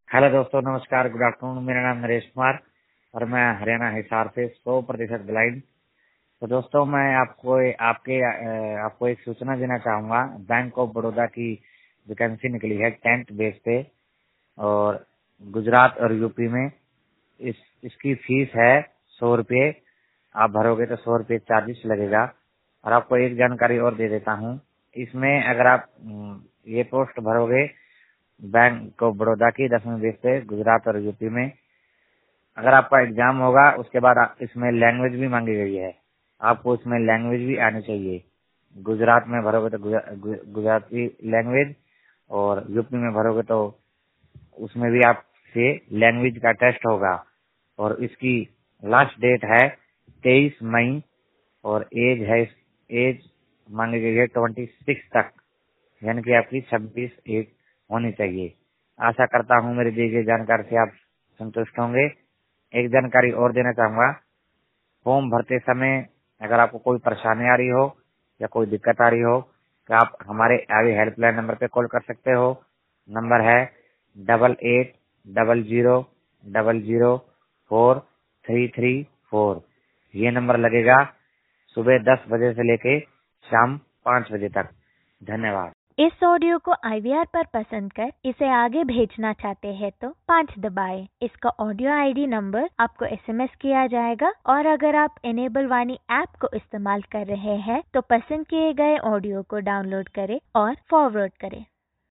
Hello दोस्तों, नमस्कार, good afternoon. मेरा नाम नरेश कुमार और मैं हरियाणा हिसार से 100% ब्लाइंड। तो दोस्तों, मैं आपको एक सूचना देना चाहूंगा। बैंक ऑफ बड़ौदा की वैकेंसी निकली है टेंथ बेस पे और गुजरात और यूपी में। इसकी फीस है 100 रुपये। आप भरोगे तो 100 रुपये चार्जेस लगेगा। और आपको एक जानकारी और दे देता हूँ। इसमें अगर आप ये पोस्ट भरोगे बैंक ऑफ बड़ौदा की 10वीं बेस पे गुजरात और यूपी में, अगर आपका एग्जाम होगा उसके बाद इसमें लैंग्वेज भी मांगी गई है। आपको इसमें लैंग्वेज भी आनी चाहिए। गुजरात में भरोगे तो गुजराती लैंग्वेज और यूपी में भरोगे तो उसमें भी आपसे लैंग्वेज का टेस्ट होगा। और इसकी लास्ट डेट है 23 मई और एज मांगी गई है 26 तक, यानी कि आपकी 26 एज होनी चाहिए। आशा करता हूँ मेरी दी गई जानकारी से आप संतुष्ट होंगे। एक जानकारी और देना चाहूंगा। फॉर्म भरते समय अगर आपको कोई परेशानी आ रही हो या कोई दिक्कत आ रही हो तो आप हमारे आगे हेल्पलाइन नंबर पे कॉल कर सकते हो। नंबर है 8800004334। ये नंबर लगेगा सुबह 10 बजे से लेके शाम 5 बजे तक। धन्यवाद। इस ऑडियो को IVR पर पसंद कर इसे आगे भेजना चाहते हैं तो 5 दबाएं। इसका ऑडियो ID नंबर आपको SMS किया जाएगा और अगर आप इनेबल वाणी ऐप को इस्तेमाल कर रहे हैं तो पसंद किए गए ऑडियो को डाउनलोड करें और फॉरवर्ड करें।